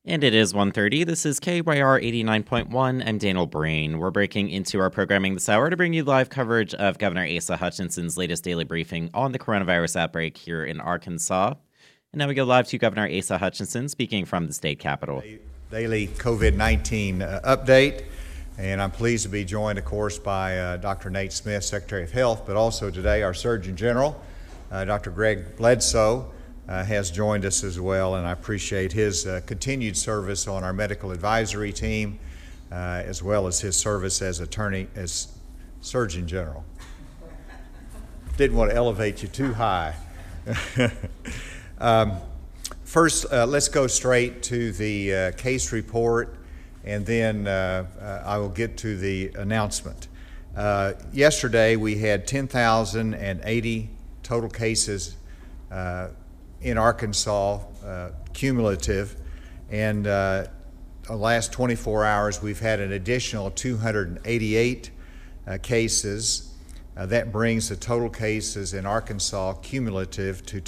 And it is 1:30. This is KYR 89.1. I'm Daniel Brain. We're breaking into our programming this hour to bring you live coverage of Governor Asa Hutchinson's latest daily briefing on the coronavirus outbreak here in Arkansas. And now we go live to Governor Asa Hutchinson speaking from the state capitol. Daily COVID-19 update. And I'm pleased to be joined, of course, by Dr. Nate Smith, Secretary of Health, but also today our Surgeon General, Dr. Greg Bledsoe, has joined us as well, and I appreciate his continued service on our medical advisory team, as well as his service as Surgeon General. Didn't want to elevate you too high. First, let's go straight to the case report, and then I will get to the announcement. Yesterday, we had 10,080 total cases in Arkansas, cumulative, and the last 24 hours we've had an additional 288 cases. That brings the total cases in Arkansas cumulative to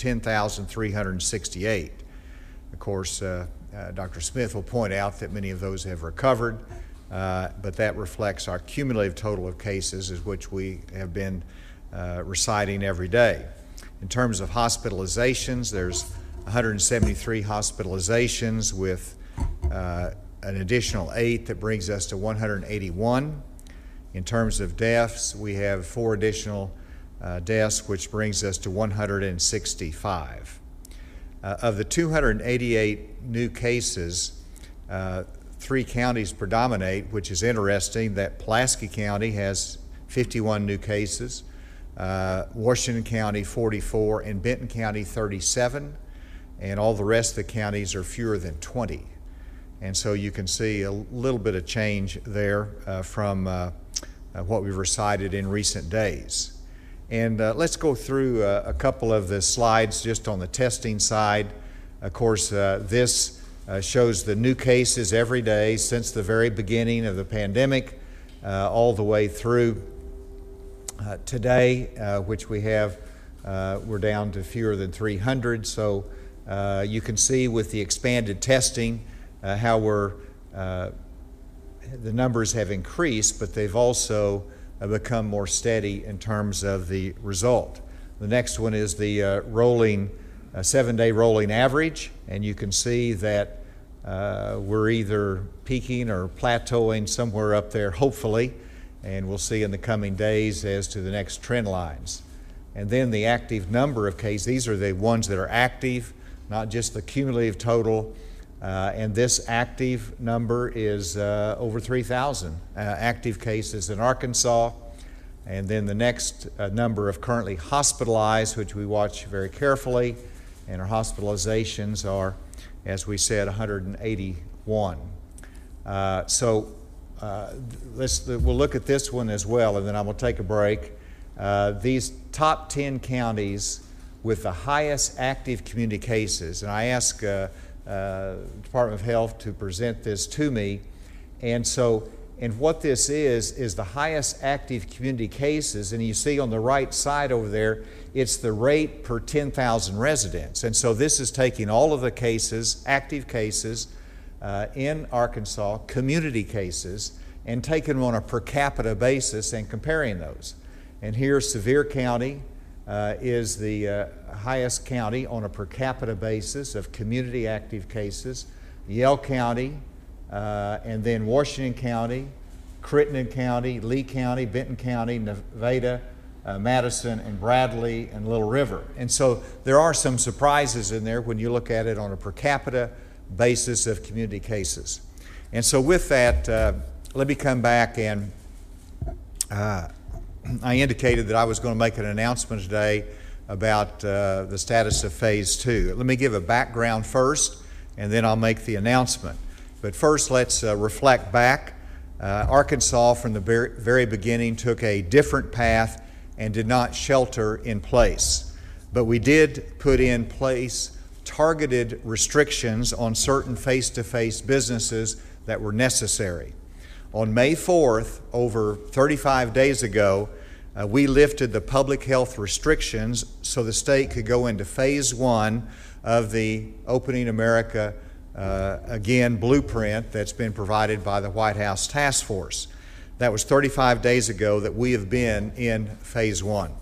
10,368. Of course, Dr. Smith will point out that many of those have recovered, but that reflects our cumulative total of cases, which we have been reciting every day. In terms of hospitalizations, there's 173 hospitalizations with an additional 8 that brings us to 181. In terms of deaths, we have 4 additional deaths, which brings us to 165. Of the 288 new cases, 3 counties predominate, which is interesting that Pulaski County has 51 new cases, Washington County 44, and Benton County 37, and all the rest of the counties are fewer than 20. And so you can see a little bit of change there from what we've recited in recent days. And let's go through a couple of the slides just on the testing side. Of course, this shows the new cases every day since the very beginning of the pandemic, all the way through today, which we have, we're down to fewer than 300. So you can see with the expanded testing how the numbers have increased, but they've also become more steady in terms of the result. The next one is the 7-day rolling average, and you can see that we're either peaking or plateauing somewhere up there, hopefully, and we'll see in the coming days as to the next trend lines. And then the active number of cases, these are the ones that are active, not just the cumulative total, and this active number is over 3,000 active cases in Arkansas. And then the next number of currently hospitalized, which we watch very carefully, and our hospitalizations are, as we said, 181. We'll look at this one as well, and then I will take a break. These top 10 counties with the highest active community cases, and I asked Department of Health to present this to me, and what this is the highest active community cases, and you see on the right side over there, it's the rate per 10,000 residents. And so this is taking all of the cases, active cases, in Arkansas, community cases, and taking them on a per capita basis and comparing those. And here, Sevier County is the highest county on a per capita basis of community active cases. Yell County, and then Washington County, Crittenden County, Lee County, Benton County, Nevada, Madison, and Bradley, and Little River. And so there are some surprises in there when you look at it on a per capita basis of community cases. And so with that, let me come back, and I indicated that I was going to make an announcement today about the status of Phase 2. Let me give a background first, and then I'll make the announcement. But first, let's reflect back. Arkansas, from the very beginning, took a different path and did not shelter in place. But we did put in place targeted restrictions on certain face-to-face businesses that were necessary. On May 4th, over 35 days ago, we lifted the public health restrictions so the state could go into Phase 1 of the Opening America again, blueprint that's been provided by the White House Task Force. That was 35 days ago that we have been in phase 1.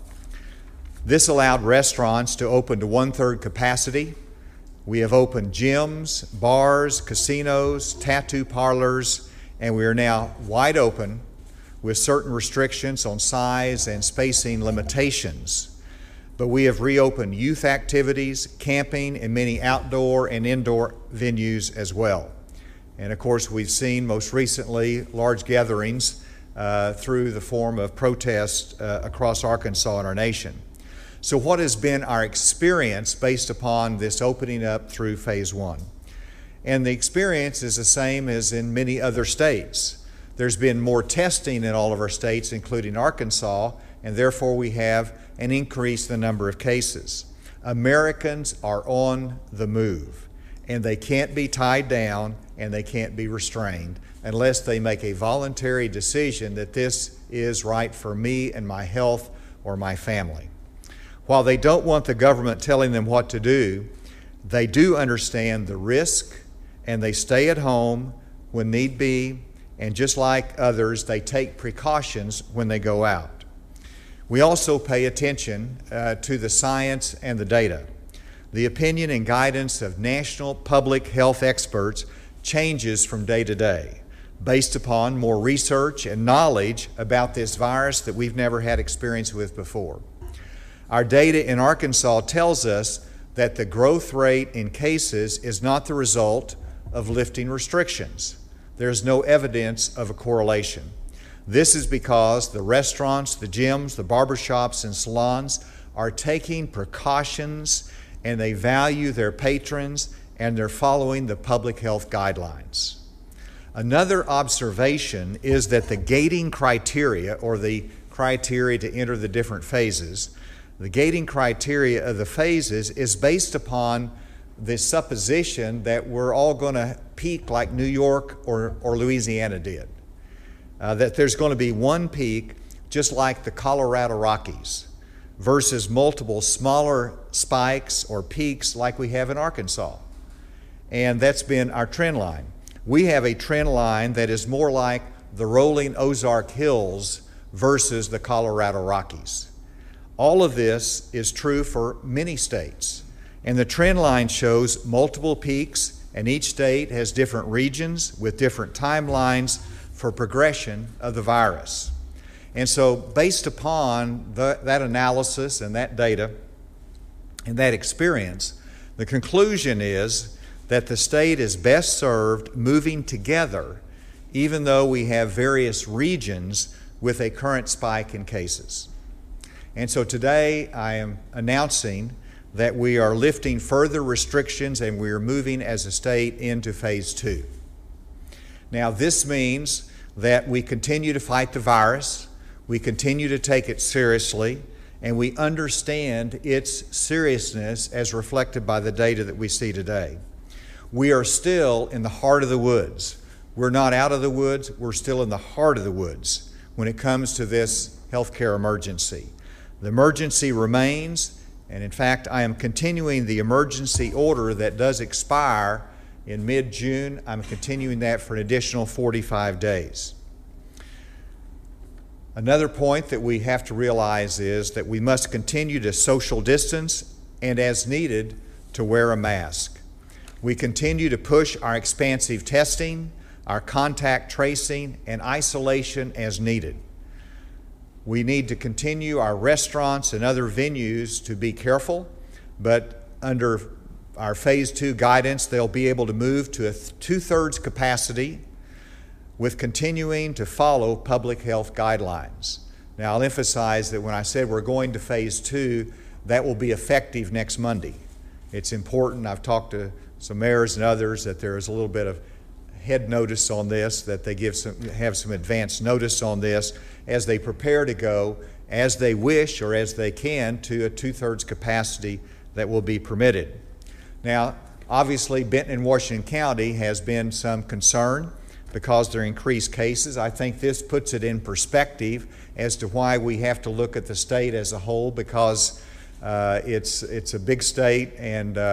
This allowed restaurants to open to 1/3 capacity. We have opened gyms, bars, casinos, tattoo parlors, and we are now wide open with certain restrictions on size and spacing limitations. But we have reopened youth activities, camping, and many outdoor and indoor venues as well. And of course, we've seen most recently large gatherings through the form of protests across Arkansas and our nation. So what has been our experience based upon this opening up through phase 1? And the experience is the same as in many other states. There's been more testing in all of our states, including Arkansas, and therefore we have an increase in the number of cases. Americans are on the move, and they can't be tied down and they can't be restrained unless they make a voluntary decision that this is right for me and my health or my family. While they don't want the government telling them what to do, they do understand the risk, and they stay at home when need be, and just like others, they take precautions when they go out. We also pay attention to the science and the data. The opinion and guidance of national public health experts changes from day to day, based upon more research and knowledge about this virus that we've never had experience with before. Our data in Arkansas tells us that the growth rate in cases is not the result of lifting restrictions. There's no evidence of a correlation. This is because the restaurants, the gyms, the barbershops, and salons are taking precautions, and they value their patrons, and they're following the public health guidelines. Another observation is that the gating criteria, or the criteria to enter the different phases, the gating criteria of the phases is based upon the supposition that we're all going to peak like New York or Louisiana did. That there's going to be one peak, just like the Colorado Rockies, versus multiple smaller spikes or peaks like we have in Arkansas. And that's been our trend line. We have a trend line that is more like the rolling Ozark Hills versus the Colorado Rockies. All of this is true for many states. And the trend line shows multiple peaks, and each state has different regions with different timelines for progression of the virus. And so based upon that analysis and that data and that experience, the conclusion is that the state is best served moving together, even though we have various regions with a current spike in cases. And so today I am announcing that we are lifting further restrictions and we are moving as a state into phase 2. Now this means that we continue to fight the virus, we continue to take it seriously, and we understand its seriousness as reflected by the data that we see today. We are still in the heart of the woods. We're not out of the woods, we're still in the heart of the woods when it comes to this healthcare emergency. The emergency remains, and in fact, I am continuing the emergency order that does expire in mid-June. I'm continuing that for an additional 45 days. Another point that we have to realize is that we must continue to social distance and, as needed, to wear a mask. We continue to push our expansive testing, our contact tracing, and isolation as needed. We need to continue our restaurants and other venues to be careful, but under our phase 2 guidance, they'll be able to move to a 2/3 capacity with continuing to follow public health guidelines. Now, I'll emphasize that when I said we're going to phase 2, that will be effective next Monday. It's important. I've talked to some mayors and others that there is a little bit of head notice on this, that they have some advance notice on this as they prepare to go, as they wish or as they can, to a 2/3 capacity that will be permitted. Now, obviously, Benton and Washington County has been some concern because there are increased cases. I think this puts it in perspective as to why we have to look at the state as a whole, because it's a big state, and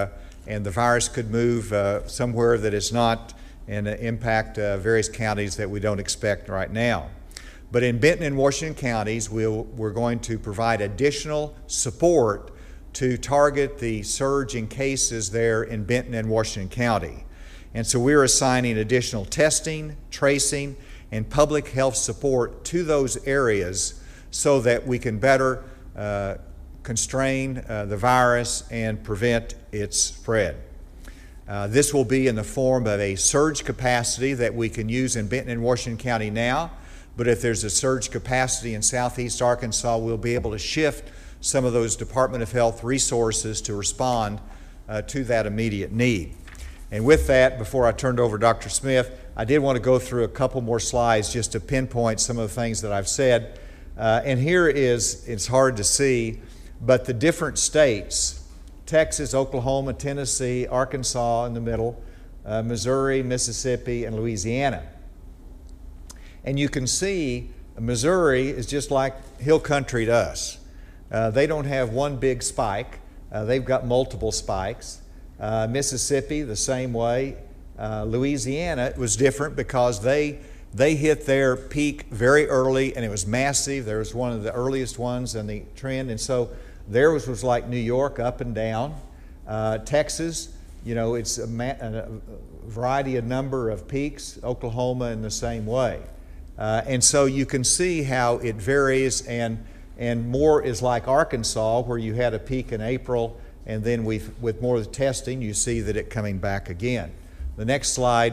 and the virus could move somewhere that is not and impact various counties that we don't expect right now. But in Benton and Washington counties, we're going to provide additional support to target the surge in cases there in Benton and Washington County. And so we're assigning additional testing, tracing, and public health support to those areas so that we can better constrain the virus and prevent its spread. This will be in the form of a surge capacity that we can use in Benton and Washington County now, but if there's a surge capacity in southeast Arkansas, we'll be able to shift some of those Department of Health resources to respond to that immediate need. And with that, before I turn it over to Dr. Smith, I did want to go through a couple more slides just to pinpoint some of the things that I've said. And here it's hard to see, but the different states, Texas, Oklahoma, Tennessee, Arkansas in the middle, Missouri, Mississippi, and Louisiana. And you can see Missouri is just like hill country to us. They don't have one big spike. They've got multiple spikes. Mississippi, the same way. Louisiana was different because they hit their peak very early, and it was massive. There was one of the earliest ones in the trend, and so theirs was like New York, up and down. Texas, it's a variety of number of peaks. Oklahoma in the same way. And so you can see how it varies, and more is like Arkansas, where you had a peak in April, and then with more testing, you see that it coming back again. The next slide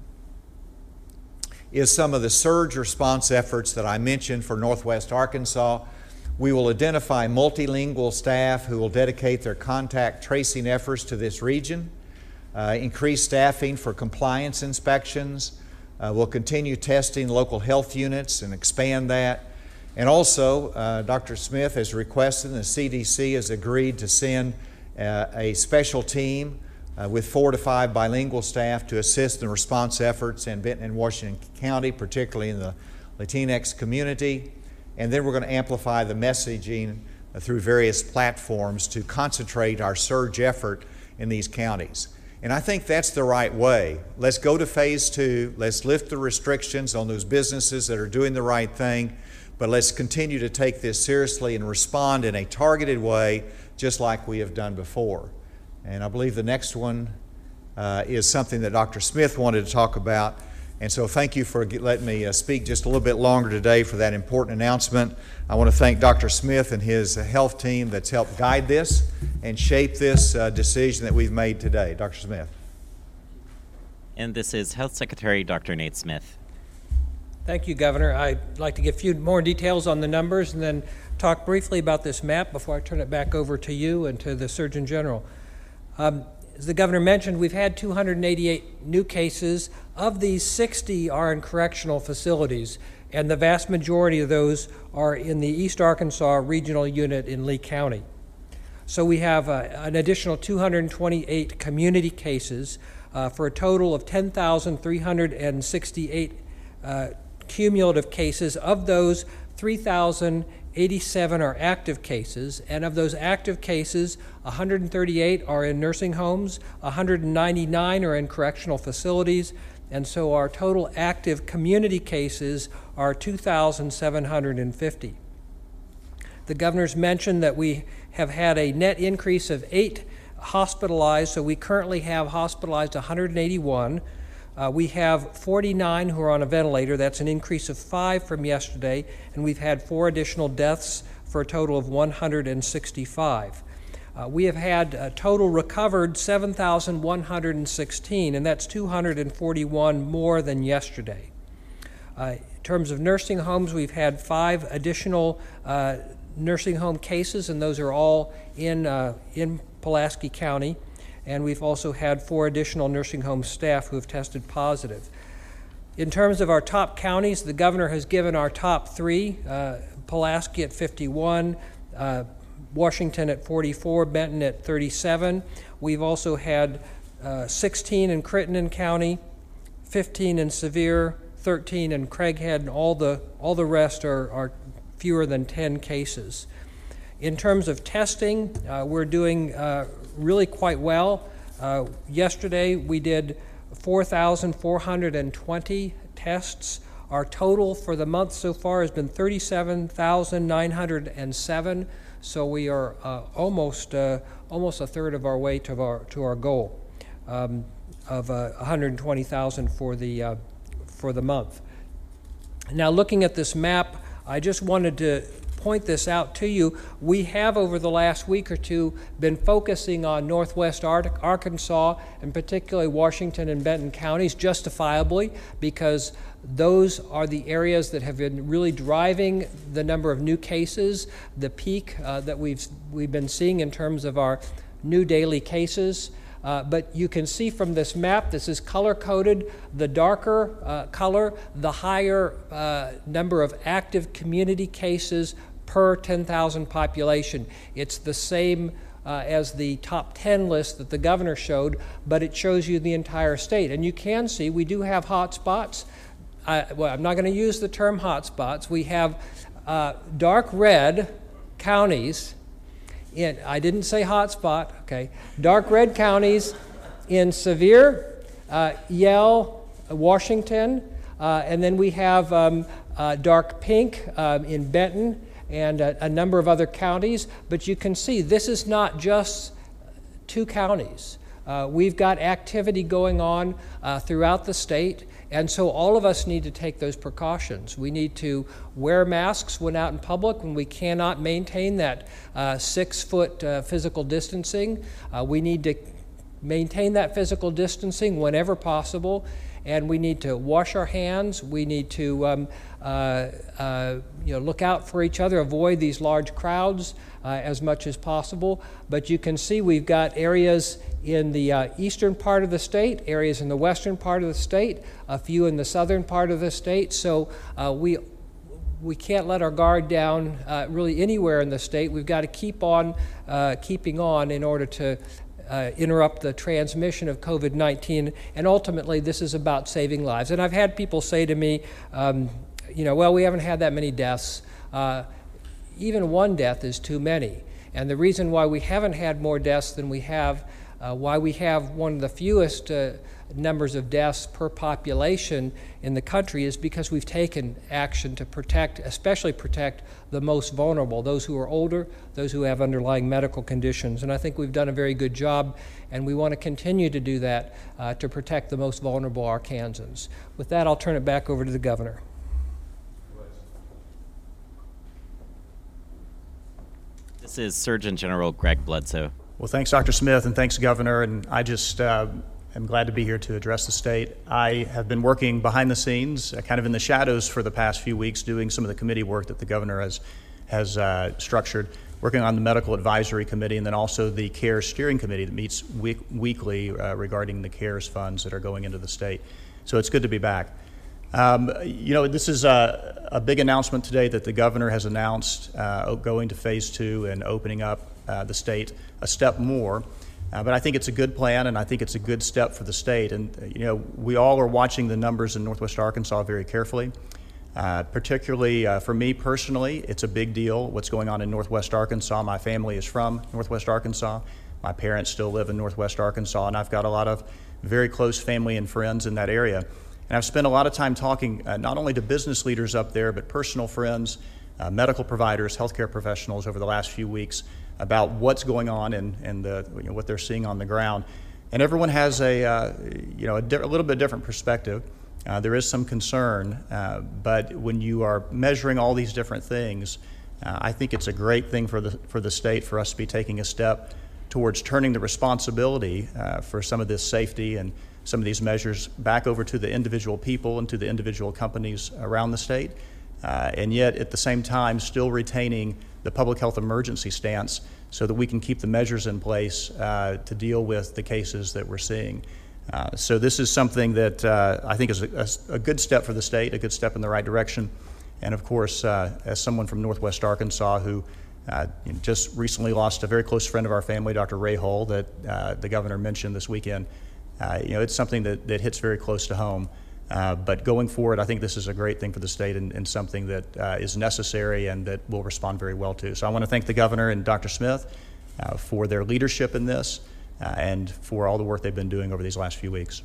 is some of the surge response efforts that I mentioned for Northwest Arkansas. We will identify multilingual staff who will dedicate their contact tracing efforts to this region, increase staffing for compliance inspections. We'll continue testing local health units and expand that. And also, Dr. Smith has requested, and the CDC has agreed to send a special team with 4 to 5 bilingual staff to assist in response efforts in Benton and Washington County, particularly in the Latinx community. And then we're going to amplify the messaging through various platforms to concentrate our surge effort in these counties. And I think that's the right way. Let's go to phase 2. Let's lift the restrictions on those businesses that are doing the right thing, but let's continue to take this seriously and respond in a targeted way, just like we have done before. And I believe the next one is something that Dr. Smith wanted to talk about. And so thank you for letting me speak just a little bit longer today for that important announcement. I want to thank Dr. Smith and his health team that's helped guide this and shape this decision that we've made today. Dr. Smith. And this is Health Secretary Dr. Nate Smith. Thank you, Governor. I'd like to give a few more details on the numbers and then talk briefly about this map before I turn it back over to you and to the Surgeon General. As the Governor mentioned, we've had 288 new cases. Of these, 60 are in correctional facilities, and the vast majority of those are in the East Arkansas Regional Unit in Lee County. So we have an additional 228 community cases for a total of 10,368 cumulative cases. Of those, 3,087 are active cases, and of those active cases, 138 are in nursing homes, 199 are in correctional facilities, and so our total active community cases are 2,750. The Governor's mentioned that we have had a net increase of 8 hospitalized, so we currently have hospitalized 181. We have 49 who are on a ventilator. That's an increase of 5 from yesterday, and we've had 4 additional deaths for a total of 165. We have had a total recovered 7,116, and that's 241 more than yesterday. In terms of nursing homes, we've had 5 additional nursing home cases, and those are all in Pulaski County. And we've also had 4 additional nursing home staff who have tested positive. In terms of our top counties, the Governor has given our top 3, Pulaski at 51, Washington at 44, Benton at 37. We've also had 16 in Crittenden County, 15 in Sevier, 13 in Craighead, and all the rest are fewer than 10 cases. In terms of testing, we're doing really quite well. Yesterday, we did 4,420 tests. Our total for the month so far has been 37,907. So we are almost a third of our way to our goal of 120,000 for the month. Now, looking at this map, I just wanted to point this out to you. We have, over the last week or two, been focusing on northwest Arkansas, and particularly Washington and Benton counties, justifiably, because those are the areas that have been really driving the number of new cases, the peak that we've been seeing in terms of our new daily cases. But you can see from this map, this is color-coded. The darker color, the higher number of active community cases per 10,000 population. It's the same as the top 10 list that the governor showed, but it shows you the entire state. And you can see we do have hot spots. Well, I'm not going to use the term hot spots. We have dark red counties. I didn't say hot spot, okay. Dark red counties in Sevier, Yell, Washington, and then we have dark pink in Benton and a number of other counties. But you can see this is not just 2 counties. We've got activity going on throughout the state. And so all of us need to take those precautions. We need to wear masks when out in public, when we cannot maintain that 6-foot physical distancing. We need to maintain that physical distancing whenever possible, and we need to wash our hands. We need to look out for each other, avoid these large crowds as much as possible. But you can see we've got areas in the eastern part of the state, areas in the western part of the state, a few in the southern part of the state. So we can't let our guard down really anywhere in the state. We've got to keep on keeping on in order to interrupt the transmission of COVID-19. And ultimately, this is about saving lives. And I've had people say to me, well, we haven't had that many deaths. Even one death is too many. And the reason why we haven't had more deaths than we have, why we have one of the fewest numbers of deaths per population in the country, is because we've taken action to protect, especially protect the most vulnerable, those who are older, those who have underlying medical conditions. And I think we've done a very good job, and we want to continue to do that to protect the most vulnerable Arkansans. With that, I'll turn it back over to the governor. This is Surgeon General Greg Bledsoe. Well, thanks, Dr. Smith, and thanks, Governor. And I just am glad to be here to address the state. I have been working behind the scenes, kind of in the shadows for the past few weeks, doing some of the committee work that the governor has structured, working on the Medical Advisory Committee, and then also the CARES Steering Committee that meets weekly regarding the CARES funds that are going into the state. So it's good to be back. This is a big announcement today that the governor has announced going to phase 2 and opening up the state a step more. But I think it's a good plan, and I think it's a good step for the state. And, we all are watching the numbers in Northwest Arkansas very carefully. Particularly for me personally, it's a big deal what's going on in Northwest Arkansas. My family is from Northwest Arkansas. My parents still live in Northwest Arkansas, and I've got a lot of very close family and friends in that area. And I've spent a lot of time talking not only to business leaders up there, but personal friends, medical providers, healthcare professionals over the last few weeks about what's going on and what they're seeing on the ground. And everyone has a little bit different perspective. There is some concern, but when you are measuring all these different things, I think it's a great thing for the state for us to be taking a step towards turning the responsibility for some of this safety and some of these measures back over to the individual people and to the individual companies around the state, and yet at the same time still retaining the public health emergency stance so that we can keep the measures in place to deal with the cases that we're seeing. So this is something that I think is a good step for the state, a good step in the right direction. And of course, as someone from Northwest Arkansas who just recently lost a very close friend of our family, Dr. Ray Hull, that the governor mentioned this weekend, it's something that hits very close to home. But going forward, I think this is a great thing for the state and something that is necessary and that we'll respond very well to. So I want to thank the governor and Dr. Smith for their leadership in this. and for all the work they've been doing over these last few weeks.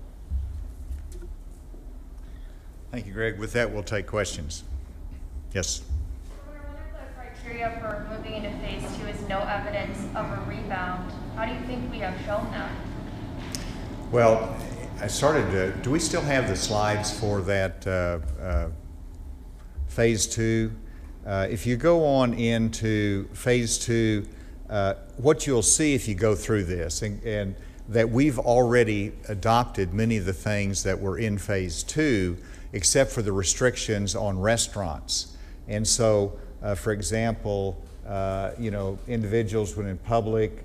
Thank you, Greg. With that, we'll take questions. Yes. One of the criteria for moving into phase 2 is no evidence of a rebound. How do you think we have shown that? Well, I started to, do we still have the slides for that phase 2? If you go on into phase 2, what you'll see if you go through this, and that we've already adopted many of the things that were in phase 2, except for the restrictions on restaurants. And so, for example, individuals when in public,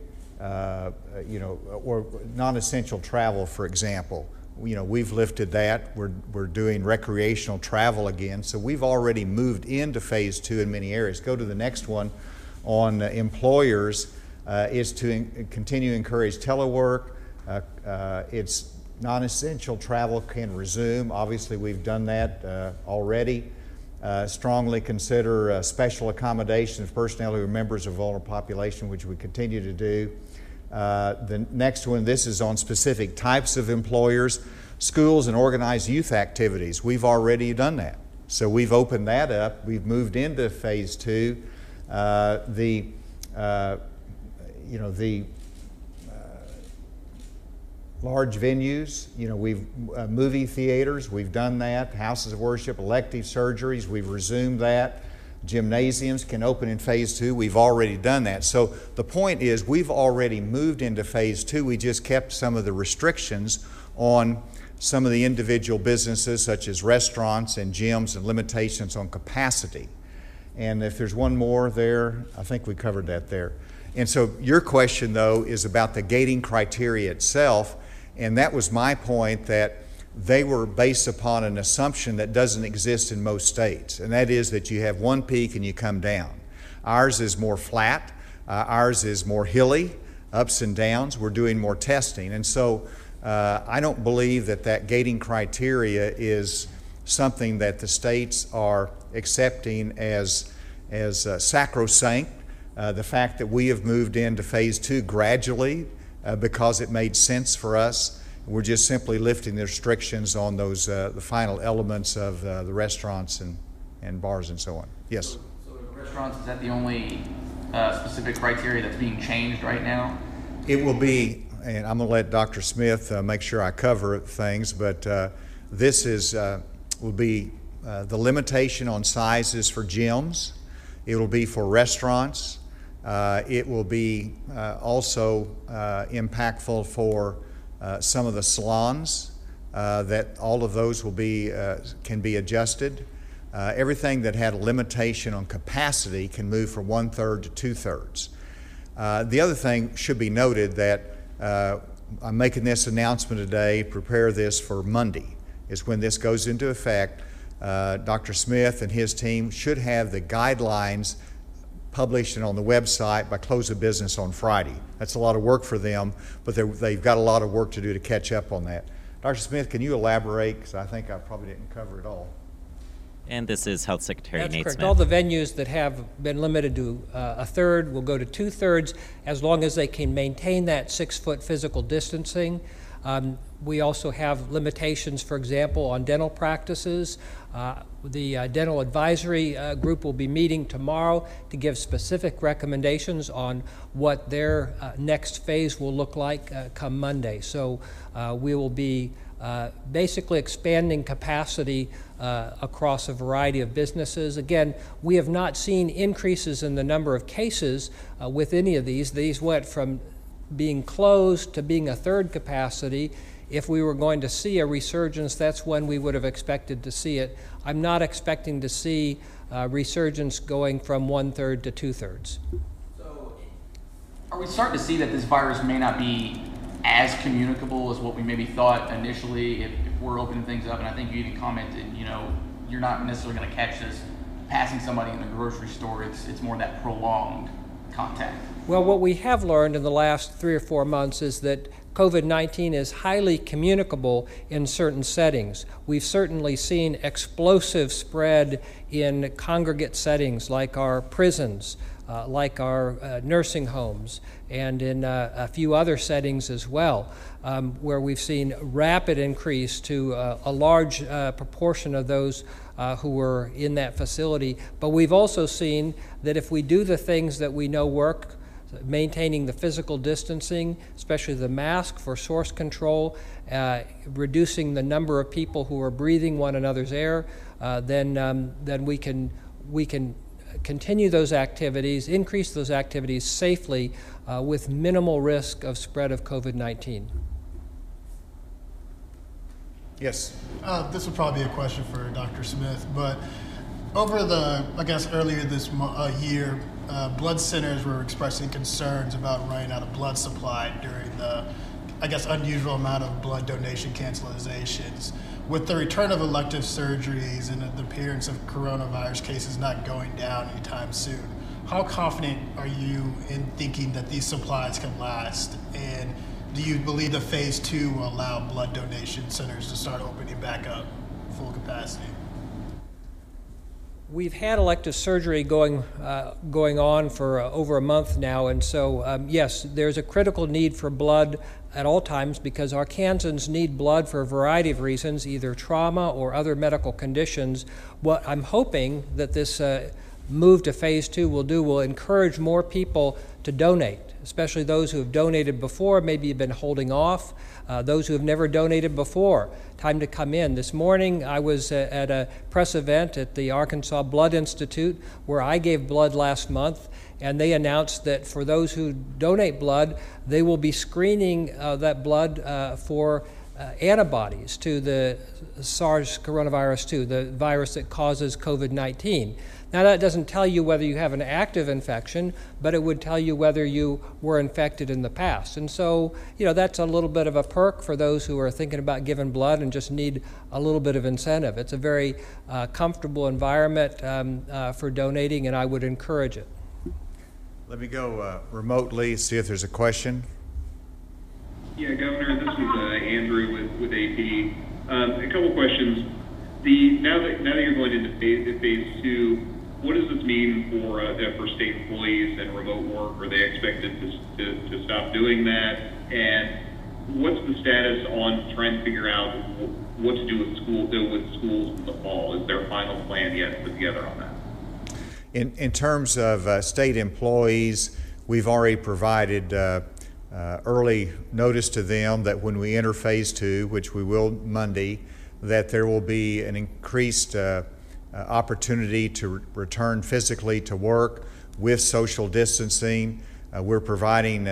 or non-essential travel, for example, we've lifted that. We're doing recreational travel again. So we've already moved into phase 2 in many areas. Go to the next one on employers. Is to continue to encourage telework. It's non-essential travel can resume. Obviously, we've done that already. Strongly consider special accommodation of personnel who are members of vulnerable population, which we continue to do. The next one, this is on specific types of employers, schools and organized youth activities. We've already done that. So we've opened that up. We've moved into phase 2. The large venues, we've movie theaters, we've done that. Houses of worship, elective surgeries, we've resumed that. Gymnasiums can open in phase 2. We've already done that. So the point is, we've already moved into phase 2. We just kept some of the restrictions on some of the individual businesses, such as restaurants and gyms, and limitations on capacity. And if there's one more there, I think we covered that there. And so your question, though, is about the gating criteria itself, and that was my point, that they were based upon an assumption that doesn't exist in most states, and that is that you have one peak and you come down. Ours is more flat. Ours is more hilly, ups and downs. We're doing more testing. And so I don't believe that gating criteria is something that the states are accepting as sacrosanct. The fact that we have moved into phase 2 gradually because it made sense for us. We're just simply lifting the restrictions on those the final elements of the restaurants and bars and so on. Yes? So the restaurants, is that the only specific criteria that's being changed right now? It will be, and I'm going to let Dr. Smith make sure I cover things, but this will be the limitation on sizes for gyms. It will be for restaurants. It will be also impactful for some of the salons, that all of those will be can be adjusted. Everything that had a limitation on capacity can move from 1/3 to 2/3. The other thing should be noted that I'm making this announcement today, prepare this for Monday, is when this goes into effect. Dr. Smith and his team should have the guidelines published and on the website by close of business on Friday. That's a lot of work for them, but they've got a lot of work to do to catch up on that. Dr. Smith, can you elaborate? Because I think I probably didn't cover it all. And this is Health Secretary That's Nate correct. Smith. All the venues that have been limited to 1/3 will go to 2/3 as long as they can maintain that 6-foot physical distancing. We also have limitations, for example, on dental practices. The dental advisory group will be meeting tomorrow to give specific recommendations on what their next phase will look like come Monday. So we will be basically expanding capacity across a variety of businesses. Again, we have not seen increases in the number of cases with any of these. These went from being closed to being 1/3 capacity. If we were going to see a resurgence, that's when we would have expected to see it. I'm not expecting to see resurgence going from 1/3 to 2/3. So are we starting to see that this virus may not be as communicable as what we maybe thought initially if we're opening things up? And I think you even commented, you're not necessarily going to catch this passing somebody in the grocery store. It's more that prolonged contact. Well, what we have learned in the last 3 or 4 months is that COVID-19 is highly communicable in certain settings. We've certainly seen explosive spread in congregate settings like our prisons, like our nursing homes, and in a few other settings as well, where we've seen rapid increase to a large proportion of those who were in that facility. But we've also seen that if we do the things that we know work, maintaining the physical distancing, especially the mask for source control, reducing the number of people who are breathing one another's air, then we can continue those activities, increase those activities safely with minimal risk of spread of COVID-19. Yes. This would probably be a question for Dr. Smith, but over earlier this year, blood centers were expressing concerns about running out of blood supply during the, unusual amount of blood donation cancelizations. With the return of elective surgeries and the appearance of coronavirus cases not going down anytime soon, how confident are you in thinking that these supplies can last? And do you believe that phase 2 will allow blood donation centers to start opening back up full capacity? We've had elective surgery going on for over a month now, and so yes, there's a critical need for blood at all times because Arkansans need blood for a variety of reasons, either trauma or other medical conditions. What I'm hoping that this move to phase 2 will encourage more people to donate, especially those who have donated before, maybe have been holding off, those who have never donated before. Time to come in. This morning I was at a press event at the Arkansas Blood Institute where I gave blood last month, and they announced that for those who donate blood, they will be screening that blood for antibodies to the SARS coronavirus 2, the virus that causes COVID-19. Now, that doesn't tell you whether you have an active infection, but it would tell you whether you were infected in the past. And so, that's a little bit of a perk for those who are thinking about giving blood and just need a little bit of incentive. It's a very comfortable environment for donating, and I would encourage it. Let me go remotely, see if there's a question. Yeah, Governor, this is Andrew with AP. A couple questions. Now that you're going into phase 2, what does this mean for state employees and remote work? Are they expected to stop doing that? And what's the status on trying to figure out what to do with schools in the fall? Is there a final plan yet put together on that? In terms of state employees, we've already provided early notice to them that when we enter phase 2, which we will Monday, that there will be an increased opportunity to return physically to work with social distancing. We're providing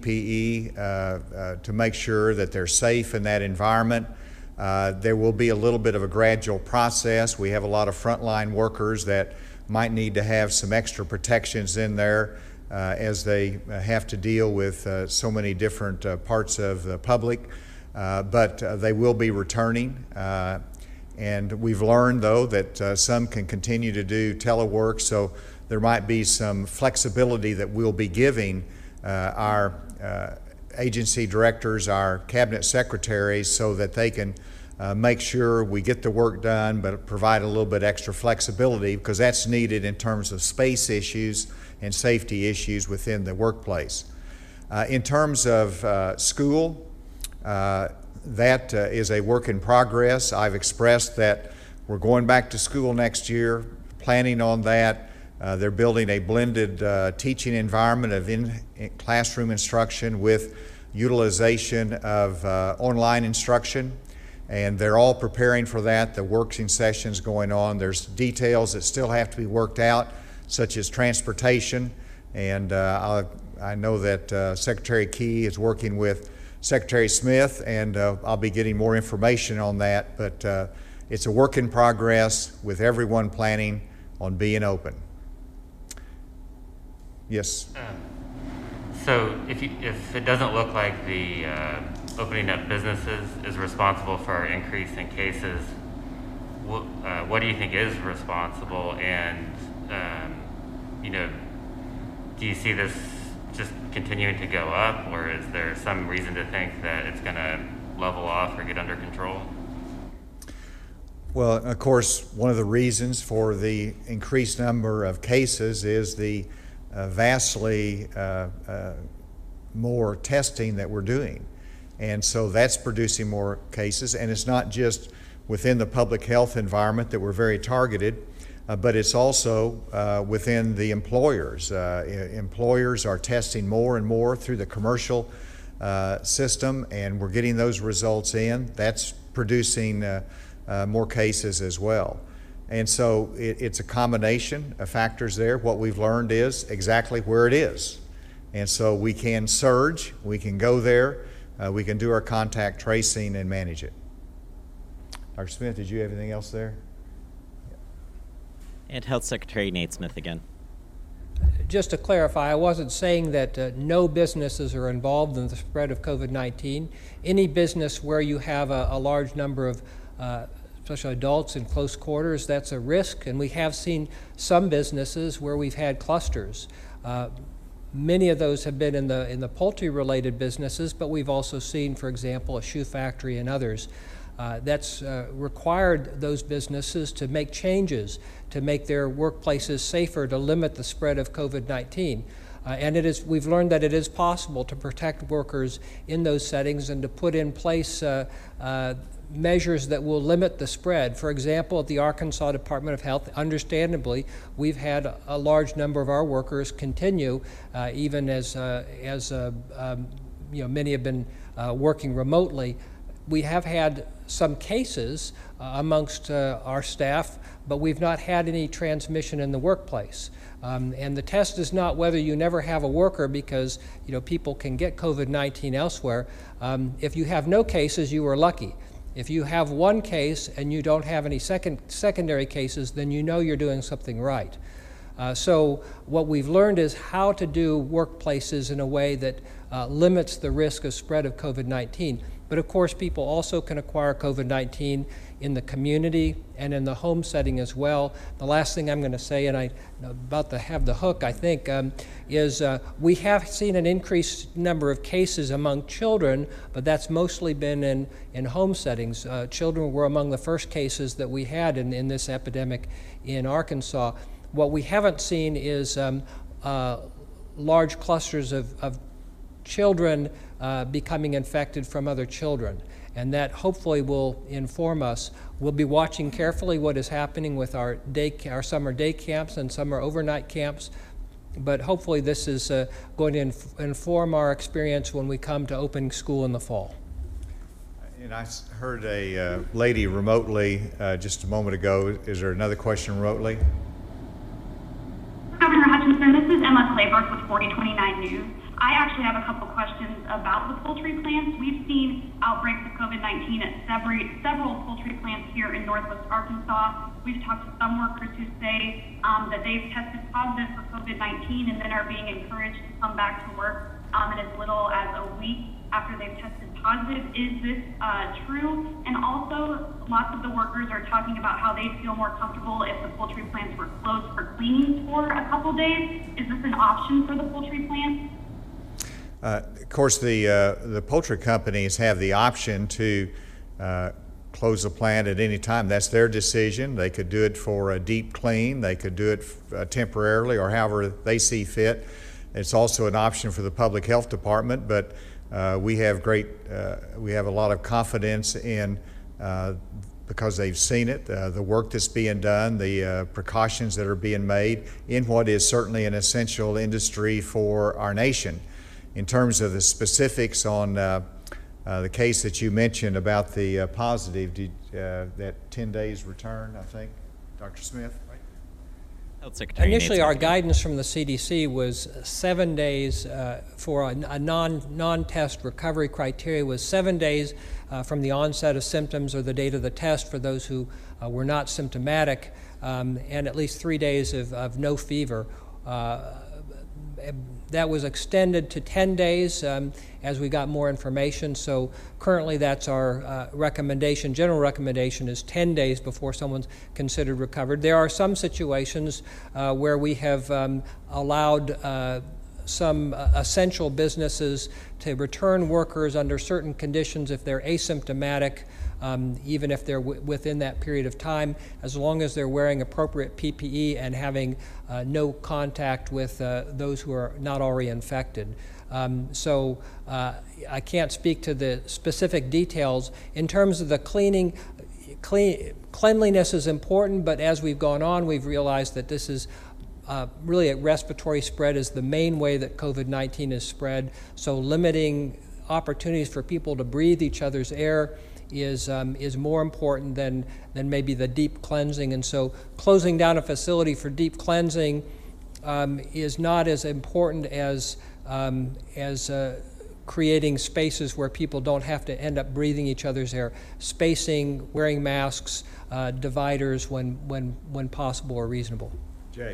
PPE to make sure that they're safe in that environment. There will be a little bit of a gradual process. We have a lot of frontline workers that might need to have some extra protections in there as they have to deal with so many different parts of the public. But they will be returning. And we've learned, though, that some can continue to do telework, so there might be some flexibility that we'll be giving our agency directors, our cabinet secretaries, so that they can make sure we get the work done, but provide a little bit extra flexibility, because that's needed in terms of space issues and safety issues within the workplace. In terms of school, that is a work in progress. I've expressed that we're going back to school next year, planning on that. They're building a blended teaching environment of in-classroom instruction with utilization of online instruction, and they're all preparing for that. The working session's going on. There's details that still have to be worked out, such as transportation, and I know that Secretary Key is working with Secretary Smith, and I'll be getting more information on that, but it's a work in progress with everyone planning on being open. Yes? So if it doesn't look like the opening up businesses is responsible for our increase in cases, what do you think is responsible? And, do you see this just continuing to go up, or is there some reason to think that it's going to level off or get under control? Well, of course, one of the reasons for the increased number of cases is the vastly more testing that we're doing. And so that's producing more cases, and it's not just within the public health environment that we're very targeted, but it's also within the employers. Employers are testing more and more through the commercial system, and we're getting those results in. That's producing more cases as well. And so it's a combination of factors there. What we've learned is exactly where it is. And so we can surge, we can go there, we can do our contact tracing and manage it. Dr. Smith, did you have anything else there? And Health Secretary Nate Smith again. Just to clarify, I wasn't saying that no businesses are involved in the spread of COVID-19. Any business where you have a large number of especially adults in close quarters, that's a risk, and we have seen some businesses where we've had clusters. Many of those have been in the poultry-related businesses, but we've also seen, for example, a shoe factory and others. That's required those businesses to make changes to make their workplaces safer to limit the spread of COVID-19. And we've learned that it is possible to protect workers in those settings and to put in place measures that will limit the spread. For example, at the Arkansas Department of Health, understandably, we've had a large number of our workers continue, even as many have been working remotely. We have had some cases amongst our staff, but we've not had any transmission in the workplace. And the test is not whether you never have a worker, because people can get COVID-19 elsewhere. If you have no cases, you are lucky. If you have one case and you don't have any secondary cases, then you know you're doing something right. So what we've learned is how to do workplaces in a way that limits the risk of spread of COVID-19. But of course, people also can acquire COVID-19 in the community and in the home setting as well. The last thing I'm going to say, and I'm about to have the hook, I think, is we have seen an increased number of cases among children, but that's mostly been in home settings. Children were among the first cases that we had in this epidemic in Arkansas. What we haven't seen is large clusters of children becoming infected from other children. And that hopefully will inform us. We'll be watching carefully what is happening with our summer day camps and summer overnight camps. But hopefully this is going to inform our experience when we come to opening school in the fall. And I heard a lady remotely just a moment ago. Is there another question remotely? Governor Hutchinson, this is Emma Clayburg with 4029 News. I actually have a couple questions about the poultry plants. We've seen outbreaks of COVID-19 at several poultry plants here in Northwest Arkansas. We've talked to some workers who say that they've tested positive for COVID-19 and then are being encouraged to come back to work in as little as a week after they've tested positive. Is this true? And also, lots of the workers are talking about how they feel more comfortable if the poultry plants were closed for cleanings for a couple days. Is this an option for the poultry plants? Of course, the poultry companies have the option to close the plant at any time. That's their decision. They could do it for a deep clean. They could do it temporarily or however they see fit. It's also an option for the public health department, but we have a lot of confidence in, because they've seen it, the work that's being done, the precautions that are being made in what is certainly an essential industry for our nation. In terms of the specifics on the case that you mentioned about the positive, that 10 days return, I think, Dr. Smith? Health Secretary Initially, our guidance from the CDC was 7 days for a non-test recovery criteria was 7 days from the onset of symptoms or the date of the test for those who were not symptomatic, and at least 3 days of no fever. That was extended to 10 days as we got more information. So currently that's our recommendation. General recommendation is 10 days before someone's considered recovered. There are some situations where we have allowed some essential businesses to return workers under certain conditions if they're asymptomatic even if they're within that period of time, as long as they're wearing appropriate PPE and having no contact with those who are not already infected. So I can't speak to the specific details. In terms of the cleanliness is important, but as we've gone on, we've realized that this is really a respiratory spread is the main way that COVID-19 is spread. So limiting opportunities for people to breathe each other's air is more important than maybe the deep cleansing. And so closing down a facility for deep cleansing is not as important as creating spaces where people don't have to end up breathing each other's air, spacing, wearing masks, dividers when possible or reasonable. Jay.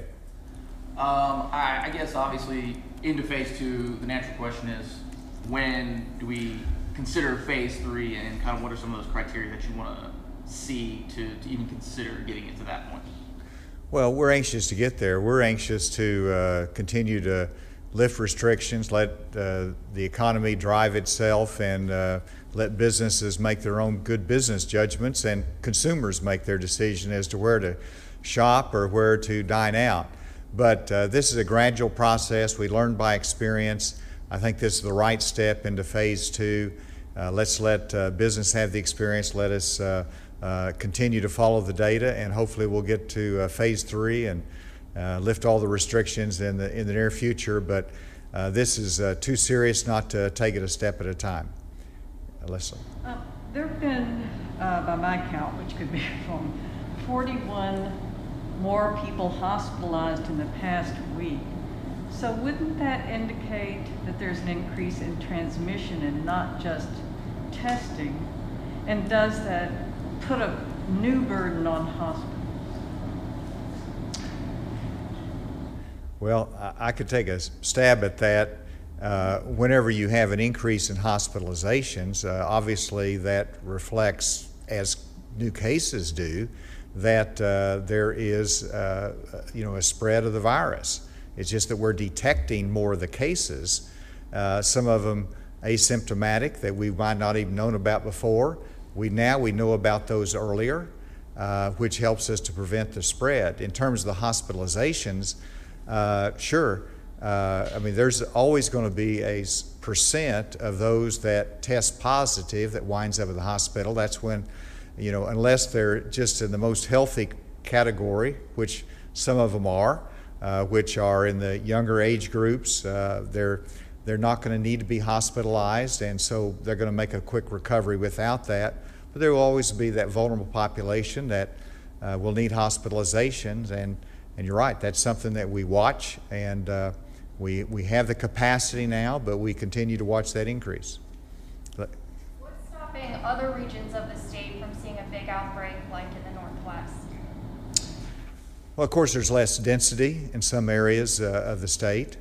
I guess obviously into phase 2, the natural question is, when do we consider phase 3, and kind of what are some of those criteria that you want to see to even consider getting it to that point? Well, we're anxious to get there. We're anxious to continue to lift restrictions, let the economy drive itself, and let businesses make their own good business judgments, and consumers make their decision as to where to shop or where to dine out. But this is a gradual process. We learn by experience. I think this is the right step into phase 2. Let's let business have the experience. Let us continue to follow the data, and hopefully we'll get to phase 3 and lift all the restrictions in the near future. But this is too serious not to take it a step at a time. Alyssa. There have been, by my count, which could be wrong, 41 more people hospitalized in the past week. So wouldn't that indicate that there's an increase in transmission and not just testing? And does that put a new burden on hospitals? Well, I could take a stab at that. Whenever you have an increase in hospitalizations, obviously that reflects, as new cases do, that there is a spread of the virus. It's just that we're detecting more of the cases, some of them asymptomatic that we might not even known about before. We know about those earlier, which helps us to prevent the spread. In terms of the hospitalizations, sure. I mean, there's always going to be a percent of those that test positive that winds up in the hospital. That's when, unless they're just in the most healthy category, which some of them are, which are in the younger age groups, they're not going to need to be hospitalized, and so they're going to make a quick recovery without that. But there will always be that vulnerable population that will need hospitalizations, and you're right, that's something that we watch, and we have the capacity now, but we continue to watch that increase. What's stopping other regions of the state from seeing a big outbreak like in the Northwest? Well, of course, there's less density in some areas of the state.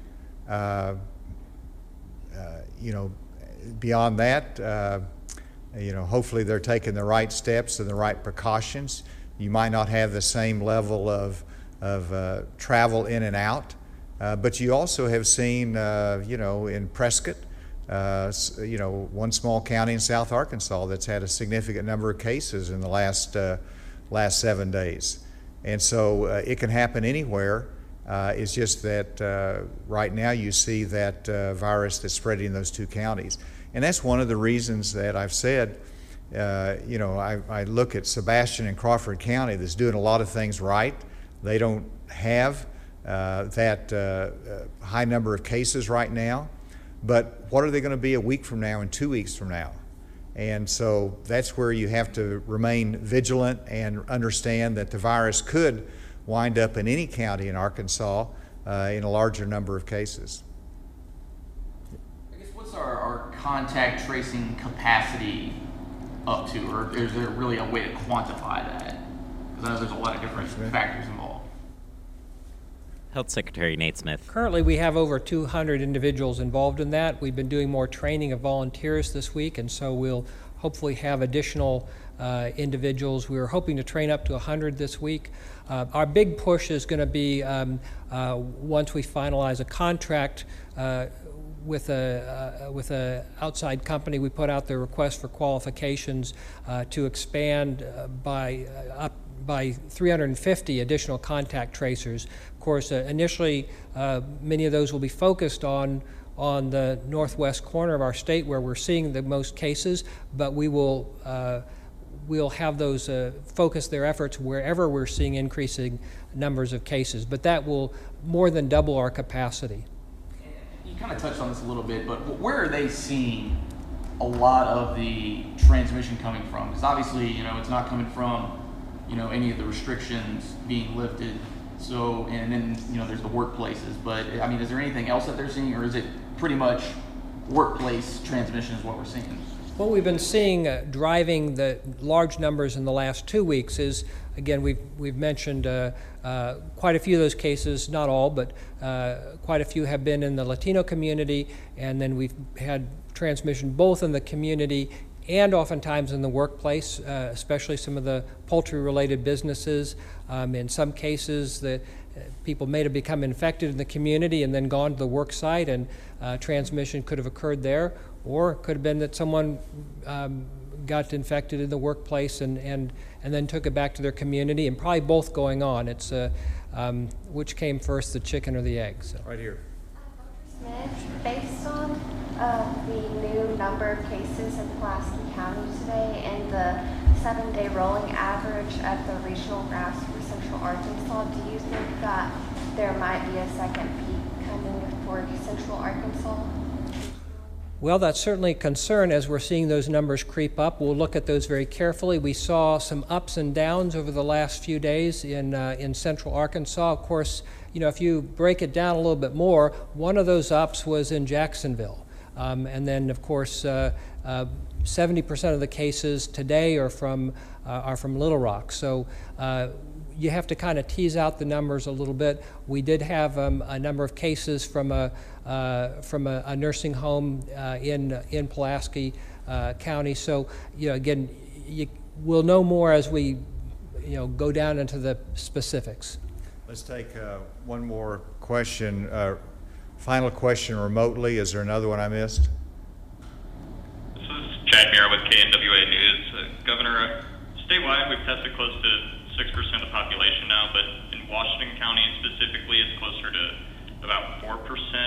Beyond that, hopefully they're taking the right steps and the right precautions. You might not have the same level of travel in and out, but you also have seen, in Prescott, one small county in South Arkansas that's had a significant number of cases in the last 7 days. And so it can happen anywhere. It's just that right now you see that virus that's spreading in those 2 counties. And that's one of the reasons that I've said, I look at Sebastian and Crawford County that's doing a lot of things right. They don't have that high number of cases right now, but what are they going to be a week from now and 2 weeks from now? And so that's where you have to remain vigilant and understand that the virus could wind up in any county in Arkansas in a larger number of cases. I guess what's our contact tracing capacity up to, or is there really a way to quantify that? Because I know there's a lot of different factors involved. Health Secretary Nate Smith. Currently, we have over 200 individuals involved in that. We've been doing more training of volunteers this week, and so we'll hopefully have additional individuals. We're hoping to train up to 100 this week. Our big push is going to be once we finalize a contract with a outside company, we put out the request for qualifications to expand by 350 additional contact tracers. Of course, initially, many of those will be focused on the northwest corner of our state where we're seeing the most cases, but we'll have those focus their efforts wherever we're seeing increasing numbers of cases. But that will more than double our capacity. You kind of touched on this a little bit, but where are they seeing a lot of the transmission coming from? Because obviously, it's not coming from, any of the restrictions being lifted. So, and then, there's the workplaces. But, I mean, is there anything else that they're seeing, or is it pretty much workplace transmission is what we're seeing? What we've been seeing driving the large numbers in the last 2 weeks is, again, we've mentioned quite a few of those cases, not all, but quite a few have been in the Latino community, and then we've had transmission both in the community and oftentimes in the workplace, especially some of the poultry-related businesses. In some cases, the people may have become infected in the community and then gone to the work site, and transmission could have occurred there, or it could have been that someone got infected in the workplace and then took it back to their community, and probably both going on. It's which came first, the chicken or the egg? So. Right here. Dr. Smith, based on the new number of cases in Pulaski County today and the 7-day rolling average at the regional graphs for Central Arkansas, do you think that there might be a second peak coming for Central Arkansas? Well, that's certainly a concern as we're seeing those numbers creep up. We'll look at those very carefully. We saw some ups and downs over the last few days in Central Arkansas. Of course, if you break it down a little bit more, one of those ups was in Jacksonville. And then, of course, 70% of the cases today are from Little Rock. So you have to kind of tease out the numbers a little bit. We did have a number of cases from a nursing home in Pulaski County. So again, we'll know more as we go down into the specifics. Let's take one more question. Final question remotely. Is there another one I missed? This is Chad Muir with KNWA News. Governor, statewide we've tested close to 6% of the population now, but in Washington County specifically it's closer to about 4%.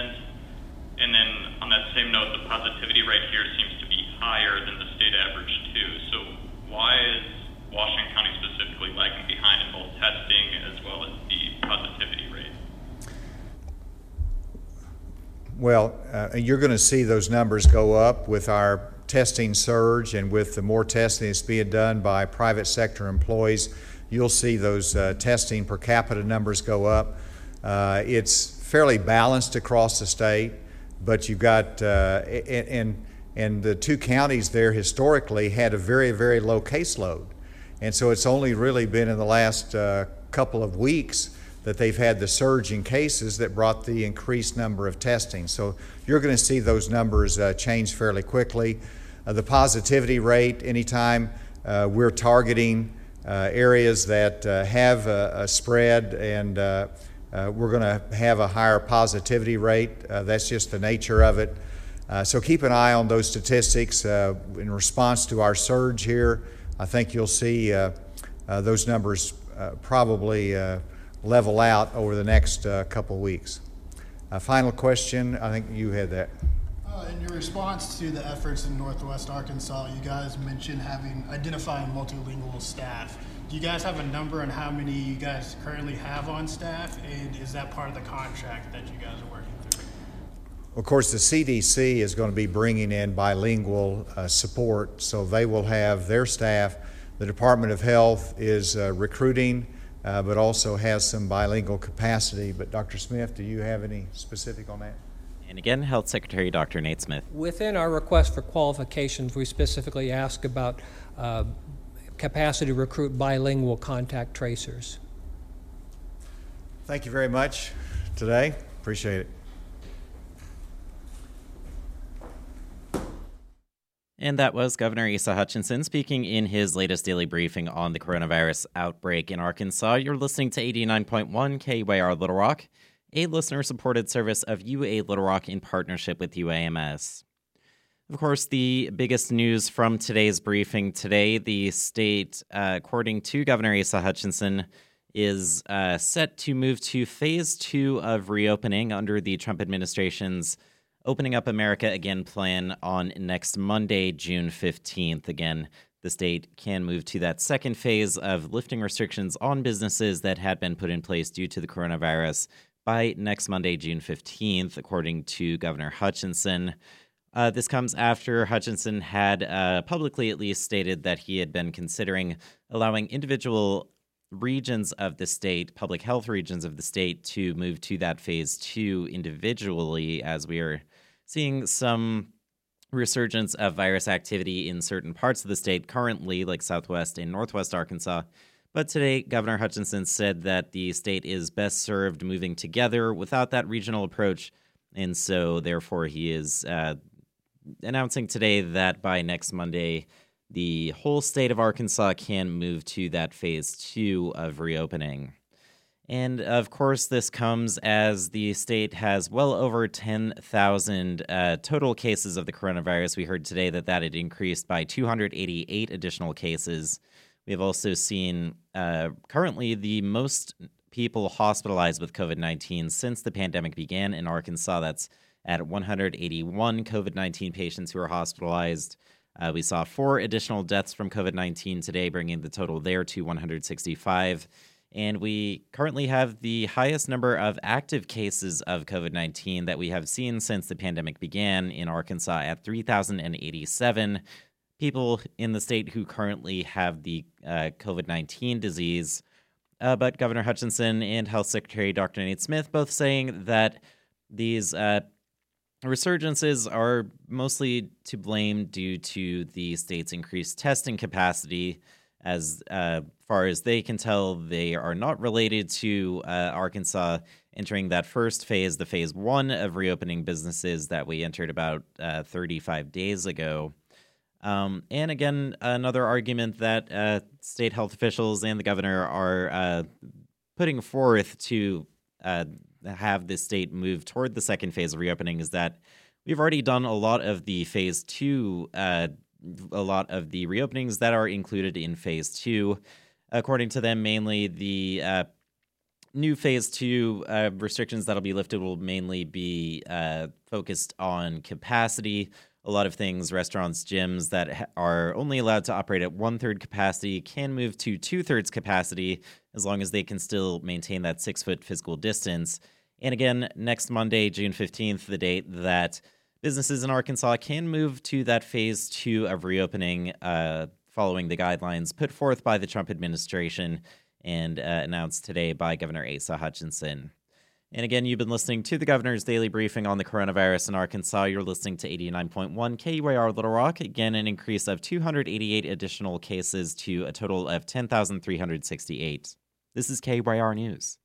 And then on that same note, the positivity rate here seems to be higher than the state average too. So why is Washington County specifically lagging behind in both testing as well as the positivity rate? Well, you're going to see those numbers go up with our testing surge and with the more testing that's being done by private sector employees. You'll see those testing per capita numbers go up. It's fairly balanced across the state, but you've got, and the two counties there historically had a very, very low caseload. And so it's only really been in the last couple of weeks that they've had the surge in cases that brought the increased number of testing. So you're going to see those numbers change fairly quickly. The positivity rate, anytime we're targeting areas that have a spread and we're going to have a higher positivity rate. That's just the nature of it. So keep an eye on those statistics. In response to our surge here, I think you'll see those numbers probably level out over the next couple weeks. Final question, I think you had that. In your response to the efforts in Northwest Arkansas, you guys mentioned identifying multilingual staff. Do you guys have a number on how many you guys currently have on staff, and is that part of the contract that you guys are working through? Of course, the CDC is going to be bringing in bilingual support, so they will have their staff. The Department of Health is recruiting, but also has some bilingual capacity. But Dr. Smith, do you have any specific on that? And again, Health Secretary Dr. Nate Smith. Within our request for qualifications, we specifically ask about capacity to recruit bilingual contact tracers. Thank you very much today. Appreciate it. And that was Governor Asa Hutchinson speaking in his latest daily briefing on the coronavirus outbreak in Arkansas. You're listening to 89.1 KYR Little Rock. a listener-supported service of UA Little Rock in partnership with UAMS. Of course, the biggest news from today's briefing today, the state, according to Governor Asa Hutchinson, is set to move to Phase 2 of reopening under the Trump administration's Opening Up America Again plan on next Monday, June 15th. Again, the state can move to that second phase of lifting restrictions on businesses that had been put in place due to the coronavirus by next Monday, June 15th, according to Governor Hutchinson. This comes after Hutchinson had publicly at least stated that he had been considering allowing individual regions of the state, public health regions of the state, to move to that phase 2 individually, as we are seeing some resurgence of virus activity in certain parts of the state currently, like southwest and northwest Arkansas. But today, Governor Hutchinson said that the state is best served moving together without that regional approach. And so, therefore, he is announcing today that by next Monday, the whole state of Arkansas can move to that phase 2 of reopening. And, of course, this comes as the state has well over 10,000 total cases of the coronavirus. We heard today that had increased by 288 additional cases. We have also seen currently the most people hospitalized with COVID-19 since the pandemic began in Arkansas. That's at 181 COVID-19 patients who are hospitalized. We saw 4 additional deaths from COVID-19 today, bringing the total there to 165. And we currently have the highest number of active cases of COVID-19 that we have seen since the pandemic began in Arkansas at 3,087 people in the state who currently have the COVID-19 disease. But Governor Hutchinson and Health Secretary Dr. Nate Smith both saying that these resurgences are mostly to blame due to the state's increased testing capacity. As far as they can tell, they are not related to Arkansas entering that first phase, the phase 1 of reopening businesses that we entered about 35 days ago. And again, another argument that state health officials and the governor are putting forth to have the state move toward the second phase of reopening is that we've already done a lot of the phase 2, a lot of the reopenings that are included in phase 2. According to them, mainly the new phase 2 restrictions that'll be lifted will mainly be focused on capacity. A lot of things, restaurants, gyms that are only allowed to operate at 1/3 capacity can move to 2/3 capacity as long as they can still maintain that 6-foot physical distance. And again, next Monday, June 15th, the date that businesses in Arkansas can move to that phase 2 of reopening following the guidelines put forth by the Trump administration and announced today by Governor Asa Hutchinson. And again, you've been listening to the governor's daily briefing on the coronavirus in Arkansas. You're listening to 89.1 KUAR Little Rock. Again, an increase of 288 additional cases to a total of 10,368. This is KUAR News.